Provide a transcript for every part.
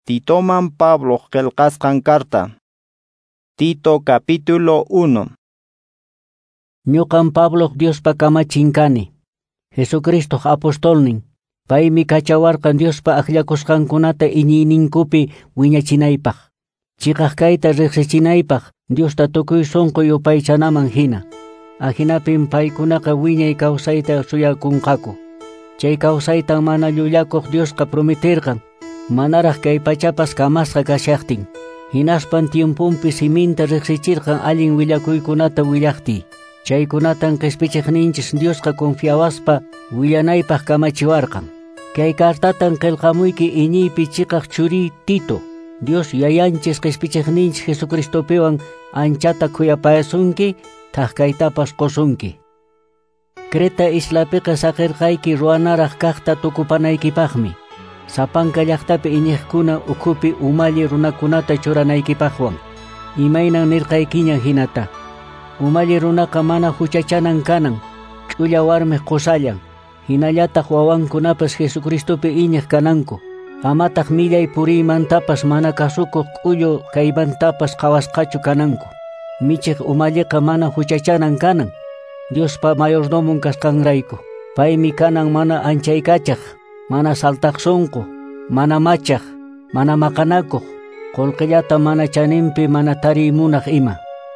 Titoman Pablo qillqasqan carta. Tito capítulo 1. Ñuqan Pablo Diospa kamachinkani. Jesucristo apostolnin. Paymi kachawarqan Diospa akllakusqankunata iñiyninkupi wiñachinaypaq. Chiqaqkayta riqsichinaypaq Diosta tukuy sunqu yupaychanaman hina. Ajinapin paykunaqa wiñay kawsayta suyakunqaku. Chay kawsaytan mana llullakuq Diosqa prometirqan. Manaraq kay pachapas kamasqa kashaqtin. Hinaspan tiempunpi siminta riqsichirqan allin willakuykunata willaqti. Chaykunatan qhispichiqninchis Diosqa confiawaspa willanaypaq kamachiwarqan. Kay kartatan qillqamuyki iñiypi chiqaq churi Tito. Dios yayanchis qhispichiqninchis Jesucristopiwan anchata kuyapayasunki, thaqkaytapas qosunki. Creta islapiqa saqirqayki ruanaraq kaqta tukupanaykipaqmi. Sapanka llaqtapi iñiqkuna ukupi umalli runakunata churanaykipaqwan. Imaynan nirqaykiña hinata. Umalli runaqa mana huchachanan kanan, ch'ulla warmi qusallan. Hinallataq wawankunapas Jesucristopi iñiq kananku. Amataq millay puriymantapas mana kasukuq q'ullu kaymantapas qhawasqachu kananku. Michiq umalliqa mana huchachanan kanan, Diospa mayordomon kasqanrayku. Paymi kanan mana anchaykachaq, mana saltaq sunqu, mana machaq, mana maqanakuq, qullqillata mana chaninpi mana tarimunaq ima.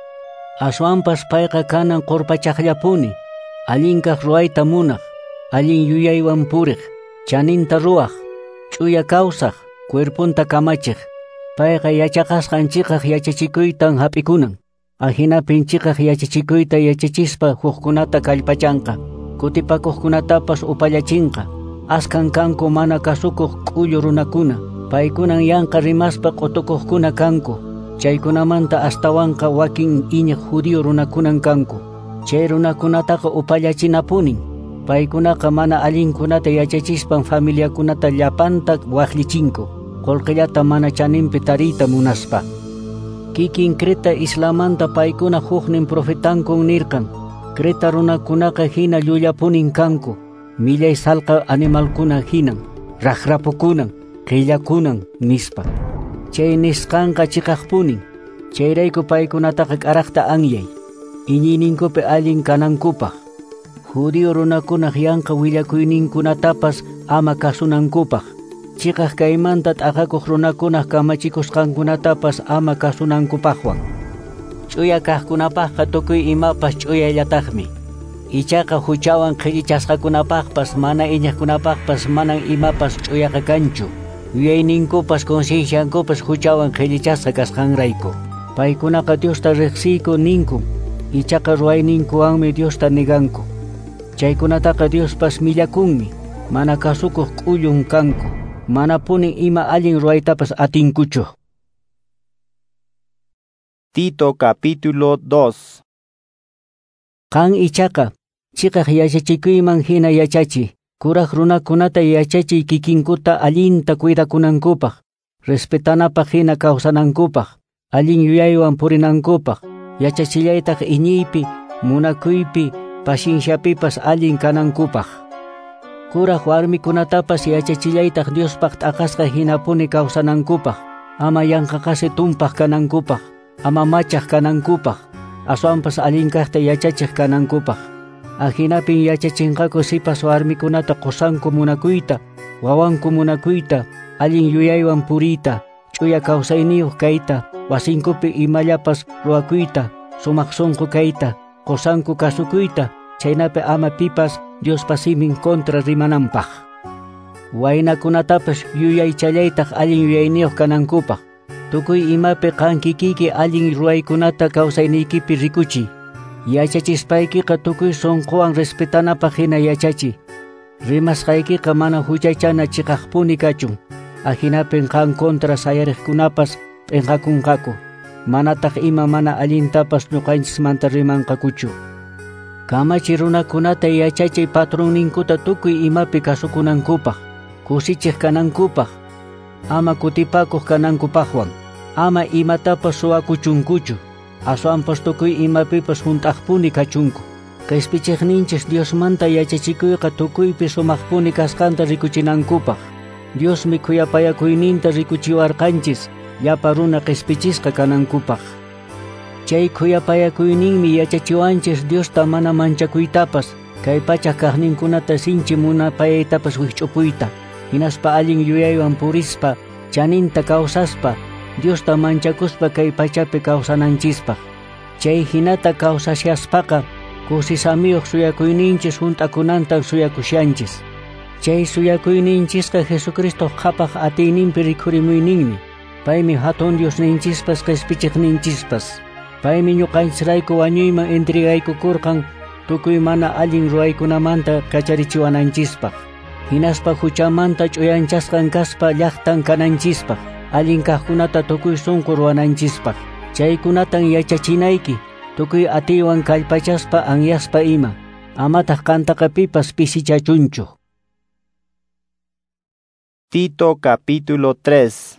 Aswanpas payqa kanan qurpachaqllapuni, allinkaq ruwayta munaq, allin yuyaywan puriq, chaninta ruwaq, ch'uya kawsaq, cuerpunta kamachiq. Payqa yachaqasqan chiqaq yachachikuytan hap'ikunan. Ajinapin chiqaq yachachikuyta yachachispa huqkunata kallpachanqa, kutipakuqkunatapas upallachinqa. Askan kanku mana kasukuq q'ullu runakuna, paykunan yanqa rimaspa q'utukuqkuna kanku. Chaykunamanta astawanqa wakin iñiq judío runakunan kanku. Chay runakunataqa upallachinapunin. Paykunaqa mana allinkunata yachachispan familiakunata llapanta waqllichinku, qullqillata mana chaninpi tariyta munaspa. Kikin Creta islamanta paykuna huknin profetankun nirqan. Creta runakunaqa hina llullapunin kanku. Millay salqa animalkuna hinan, raqrapukunan, qillakunan nispa. Chay nisqanqa chiqaqpunin. Chayrayku paykunataqa k'araqta anyay, iñiyninkupi allin kanankupaq. Judío runakunaq yanqa willakuyninkunatapas ama kasunankupaq. Chiqaq kaymanta t'aqakuq runakunaq kamachikusqankunatapas ama kasunankupaqwan. Ch'uya kaqkunapaqqa tukuy imapas ch'uyallataqmi. Ichaqa huchawan qhillichasqakunapaqpas mana iñiqkunapaqpas manan imapas ch'uyaqa kanchu. Yuyayninkupas concienciankupas huchawan qhillichasqa kasqanrayku. Paykunaqa Diosta riqsiyku ninku, ichaqa ruwayninkuwanmi Diosta niganku. Chaykunataqa Diospas millakunmi, mana kasukuq q'ullun kanku. Mana punin ima allin ruwaytapas atinkuchu. Tito capítulo 2. Qan ichaqa, chiqaq yachachikuyman hina yachachi, kuraq runakunata yachachiy kikinkuta allinta cuidakunankupaq, respetanapaq hina kawsanankupaq, allin yuyaywan purinankupaq, yachachillaytaq iñiypi, munakuypi, pasienciapipas allin kanankupaq. Kuraq warmikunatapas yachachillaytaq Diospaq t'aqasqa hinapuni kawsanankupaq, ama yanqaqasi tumpaq kanankupaq, ama machaq kanankupaq, aswanpas allinkaqta yachachiq kanankupaq. Ajinapin yachachinqaku sipas warmikunata qusanku munakuyta, wawanku munakuyta, allin yuyaywan puriyta, ch'uya kawsayniyuq kayta, wasinkupi imallapas ruwakuyta, sumaq sunqu kayta, qusanku kasukuyta, chaynapi ama pipas Diospa simin kontra rimananpaq. Waynakunatapas yuyaychallaytaq allin yuyayniyuq kanankupaq. Tukuy imapi qankikiki allin ruwaykunata kawsayniykipi rikuchiy. Yachachispaykiqa tukuy sunquwan respetanapaq hina yachachiy. Rimasqaykiqa mana huchachana chiqaqpuni kachun. Ajinapin qan kontra sayariqkunapas p'inqakunqaku. Manataq ima mana allintapas ñuqanchismanta rimanqakuchu. Kamachi runakunata yachachiy patronninkuta tukuy imapi kasukunankupaq, kusichiq kanankupaq, ama kutipakuq kanankupaqwan, ama imatapas suwakuchunkuchu, aswanpas tukuy imapipas juntaqpuni kachunku. Qhispichiqninchis Diosmanta yachachikuyqa tukuypi sumaqpuni kasqanta rikuchinankupaq. Diosmi kuyapayakuyninta rikuchiwarqanchis llapa runa q'ispichisqa kanankupaq. Chay kuyapayakuyninmi yachachiwanchis Diosta mana manchakuytapas, kay pachak kaqninkunata sinchi munapayaytapas wikch'upuyta, hinaspa allin yuyaywan purispa, chaninta kawsaspa, Diosta manchakuspa kay pachapi kawsananchispaq. Chay hinata kawsashaspaqa, kusisamiyuq suyakuyninchis hunt'akunanta suyakushanchis. Chay suyakuyninchisqa Jesucristo qhapaq atiyninpi rikhurimuyninmi. Paymi hatun Diosninchispas q'ispichiqninchispas. Paymi ñuqanchisrayku wañuyman entregaykukurqan tukuy mana allin ruwaykunamanta kacharichiwananchispaq. Hinaspa huchamanta ch'uyanchasqan kaspa llaqtan kananchispaq, allin kaqkunata tukuy sunqu ruwananchispaq. Chaykunatan yachachinayki, tukuy atiywan kallpachaspa anyaspa ima, amataq kantaqa pipas pisichachunchu. Tito capítulo 3.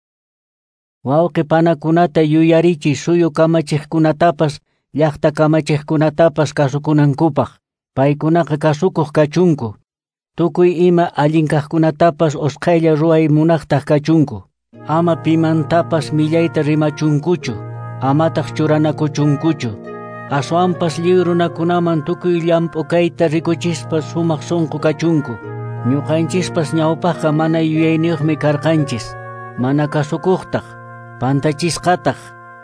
Wawqi panakunata yuyarichi suyu kamachiqkunatapas llaqta kamachiqkunatapas kasukunankupaq. Paykunaqa kasukuq kachunku. Tukuy ima allin kaqkunatapas usqaylla ruway munaqtaq kachunku. Ama pimantapas millayta rimachunkuchu, amataq churanakuchunkuchu. Aswanpas lliw runakunaman tukuy llamp'ukayta rikuchispas sumaq sunqu kachunku. Ñuqanchispas ñawpaqqa mana yuyayniyuqmi karqanchis, mana kasukuqtaq, pantachisqataq,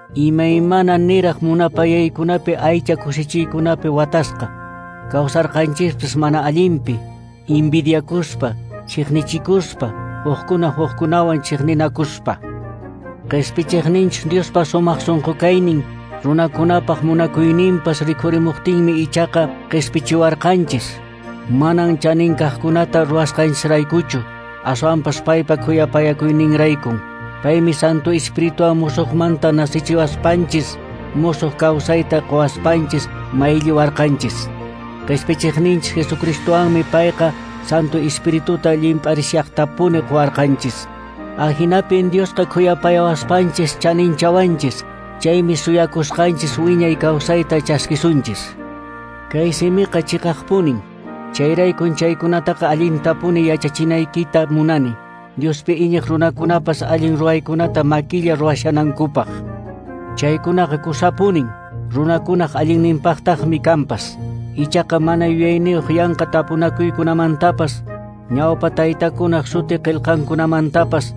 imaymana niraq munapayaykunapi aycha kusichiykunapi watasqa, kawsarqanchispis mana allinpi, invidiakuspa, chiqnichikuspa, huqkunawan chiqninakuspa. Q'ispichiqninchis Diospa sumaq sunqu kaynin, runakunapaq munakuyninpas rikhurimuptinmi ichaqa q'ispichiwarqanchis. Manan chanin kaqkunata ruwasqanchisraykuchu, aswanpas paypa kuyapayakuyninraykun. Paymi Santo Espirituwan musuqmanta nasichiwaspanchis, musuq kawsayta quwaspanchis mayllliwarqanchis. Q'ispichiqninchis Jesucristowanmi payqa Santo Espirituta limparishaqtapuni quwarqanchis. Ahinapin Diosqa kuyapayawaspanchis chaninchawanchis, chaymi suyakusqanchis wiñay kawsayta chaskisunchis. Kay simiqa chiqaqpunin, chayraykun chaykunataqa allintapuni yachachinaykita munani, Diospi iñiq runakunapas allin ruwaykunata makilla ruwashanankupaq. Chaykunaqa kusapunin, runakunaq allinninpaqtaqmi kanpas. Ichaqa mana yuyayniyuq yanqa tapunakuykunamantapas, ñawpa taytakunaq suti qillqankunamantapas,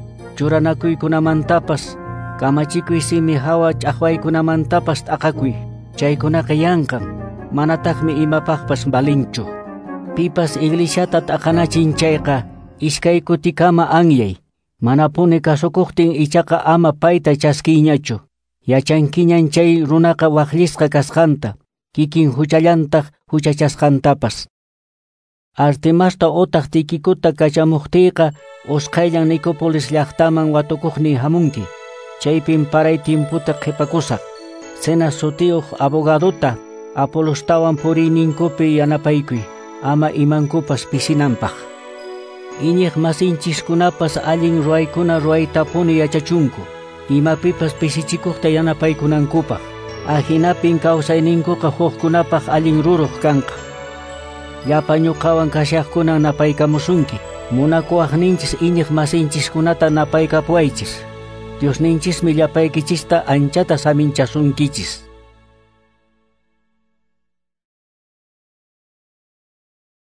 churanakuykunamantapas, kamachikuy simi hawa ch'aqwaykunamantapas t'aqakuy. Chaykunaqa yanqan, manataqmi imapaqpas balinchu. Pipas iglesiata t'aqanachin chayqa, iskay kutikama anyay. Manapuni kasukuqtin ichaqa ama payta chaskiyñachu. Yachankiñan chay runaqa waqllisqa kasqanta, kikin huchallantaq huchachasqantapas. Artemasta otaq Tikikuta kachamuqtiyqa usqayllan Nicopolis llaqtaman watukuqnin hamunki. Chaypin paray timputa qipakusaq. Cenas sutiyuq abogaduta Apolostawan puriyninkupi yanapaykuy, ama imankupas pisinanpaq. Iñiq masinchiskunapas allin ruwaykuna ruwaytapuni yachachunku, imapipas pisichikuqta yanapaykunankupaq. Ahinapin kawsayninkuqa huqkunapaq allin ruruq kanqa. Llapa ñuqawan kashaqkuna napaykamusunki, munakuwaqninchis iñiq masinchiskunata napaykapuwaychis. Diosninchismi llapaykichista anchata saminchasunkichis.